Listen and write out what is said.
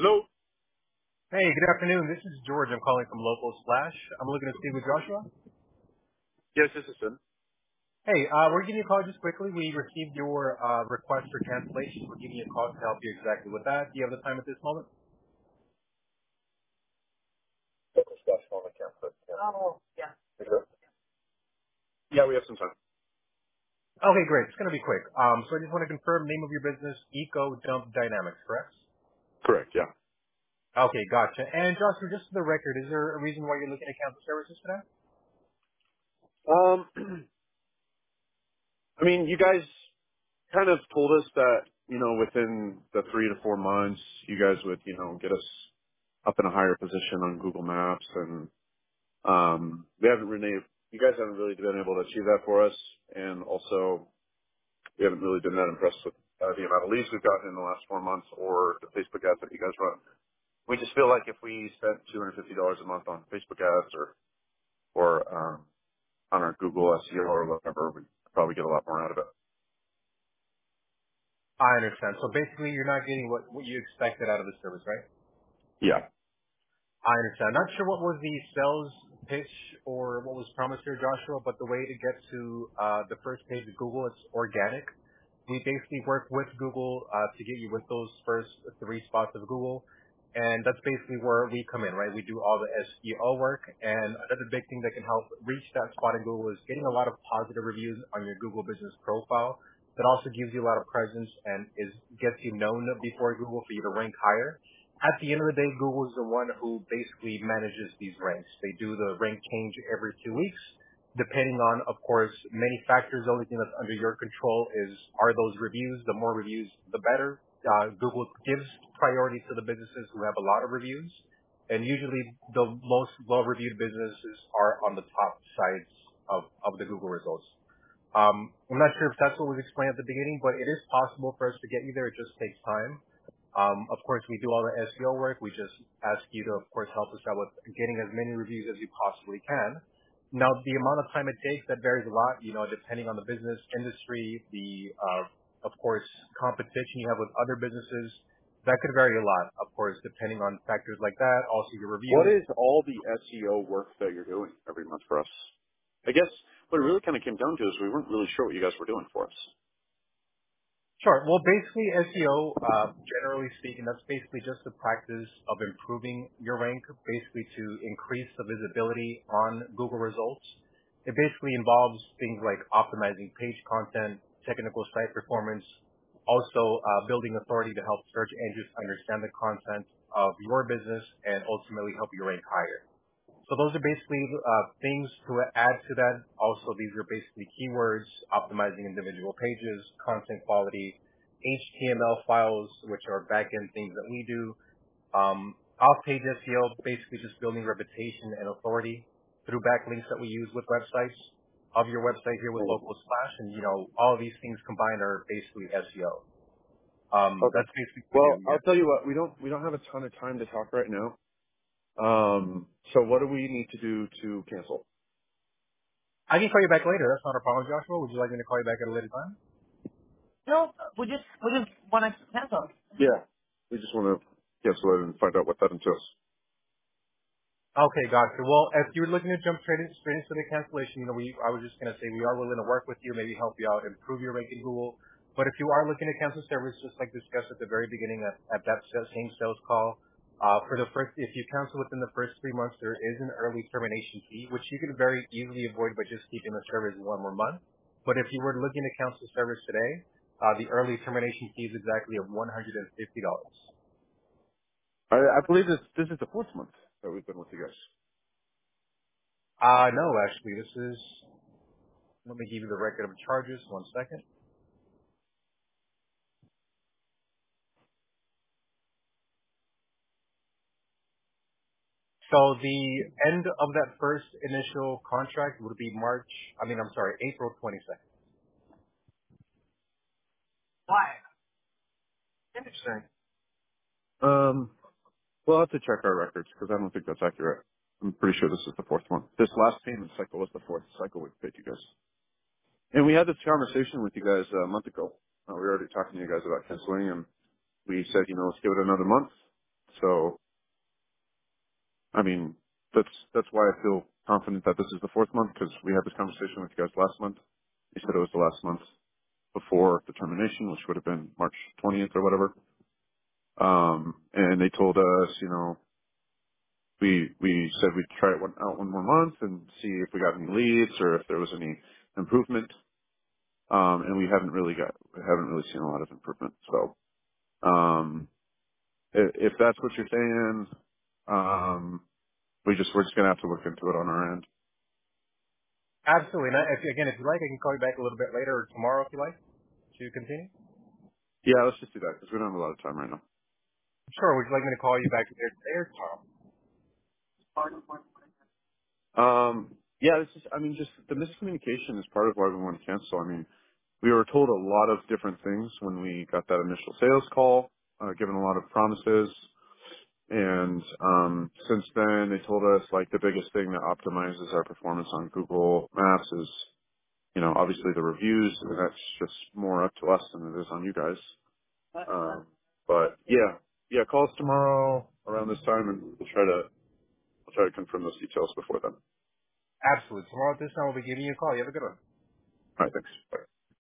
Hello? Hey, good afternoon. This is George. I'm calling from Local Splash. I'm looking to speak with Joshua. Yes, this is him. Hey, we're giving you a call just quickly. We received your request for cancellation. We're giving you a call to help you exactly with that. Do you have the time at this moment? Stuff on the campus. Yeah. Is it? Yeah, we have some time. Okay, great. It's going to be quick. So I just want to confirm name of your business, Eco Dump Dynamics, correct? Correct, yeah. Okay, gotcha. And Joshua, just for the record, is there a reason why you're looking to cancel services today? Um, I mean, you guys kind of told us that, within the 3 to 4 months, you guys would, get us up in a higher position on Google Maps, and we haven't really, you guys haven't really been able to achieve that for us, and also we haven't really been that impressed with the amount of leads we've gotten in the last 4 months or the Facebook ads that you guys run. We just feel like if we spent $250 a month on Facebook ads or on our Google SEO or whatever, we probably get a lot more out of it. I understand. So basically, you're not getting what you expected out of the service, right? Yeah. I understand. Not sure what was the sales pitch or what was promised here, Joshua, but the way to get to the first page of Google, it's organic. We basically work with Google to get you with those first three spots of Google, and that's basically where we come in, right? We do all the SEO work, and another big thing that can help reach that spot in Google is getting a lot of positive reviews on your Google business profile. That also gives you a lot of presence and gets you known before Google for you to rank higher. At the end of the day, Google is the one who basically manages these ranks. They do the rank change every 2 weeks, depending on, of course, many factors. The only thing that's under your control are those reviews. The more reviews, the better. Google gives priority to the businesses who have a lot of reviews, and usually the most well-reviewed businesses are on the top sides of the Google results. I'm not sure if that's what was explained at the beginning, but it is possible for us to get you there. It just takes time. Of course, we do all the SEO work. We just ask you to, of course, help us out with getting as many reviews as you possibly can. Now, the amount of time it takes, that varies a lot, depending on the business, industry, of course, competition you have with other businesses. That could vary a lot, of course, depending on factors like that. Also, your What reviews. is all the SEO work that you're doing every month for us? I guess what it really kind of came down to is we weren't really sure what you guys were doing for us. Sure. Well, basically, SEO, generally speaking, that's basically just the practice of improving your rank, basically to increase the visibility on Google results. It basically involves things like optimizing page content, technical site performance, also building authority to help search engines understand the content of your business and ultimately help you rank higher. So those are basically things to add to that. Also, these are basically keywords, optimizing individual pages, content quality, HTML files, which are back-end things that we do. Off-page SEO, basically just building reputation and authority through backlinks that we use with websites of your website here with Mhm. Local Splash. And, all of these things combined are basically SEO. Okay. That's basically what we do, Well, yeah. I'll tell you what, we don't have a ton of time to talk right now. So what do we need to do to cancel? I can call you back later. That's not a problem, Joshua. Would you like me to call you back at a later time? No, we just want to cancel. Yeah. We just want to cancel it and find out what that entails. Okay, gotcha. Well, if you're looking to jump straight into the cancellation, I was just gonna say we are willing to work with you, maybe help you out, improve your rank in Google. But if you are looking to cancel service, just like discussed at the very beginning at that same sales call, if you cancel within the first 3 months, there is an early termination fee, which you can very easily avoid by just keeping the service 1 more month. But if you were looking to cancel service today, the early termination fee is exactly of $150. I believe this is the fourth month that we've been with you guys. No, actually, let me give you the record of charges. 1 second. So the end of that first initial contract would be April 22nd. Why? Interesting. We'll have to check our records because I don't think that's accurate. I'm pretty sure this is the fourth one. This last payment cycle was the fourth cycle we paid you guys. And we had this conversation with you guys a month ago. We were already talking to you guys about canceling, and we said, let's give it another month So, I mean, that's why I feel confident that this is the fourth month, because we had this conversation with you guys last month. You said it was the last month before the termination, which would have been March 20th or whatever. And they told us, you know, we said we'd try it out one more month and see if we got any leads or if there was any improvement. And we haven't really seen a lot of improvement. So, if that's what you're saying, we're just gonna have to look into it on our end. Absolutely. And again, if you like, I can call you back a little bit later or tomorrow if you like to continue. Yeah, let's just do that because we don't have a lot of time right now. Sure. Would you like me to call you back later today or tomorrow? Yeah, this is, I mean, just the miscommunication is part of why we want to cancel. I mean, we were told a lot of different things when we got that initial sales call, given a lot of promises. And, since then they told us like the biggest thing that optimizes our performance on Google Maps is, you know, obviously the reviews, and that's just more up to us than it is on you guys. But yeah, call us tomorrow around this time and we'll try to confirm those details before then. Absolutely. Tomorrow at this time, we'll be giving you a call. You have a good one. All right, thanks. Bye.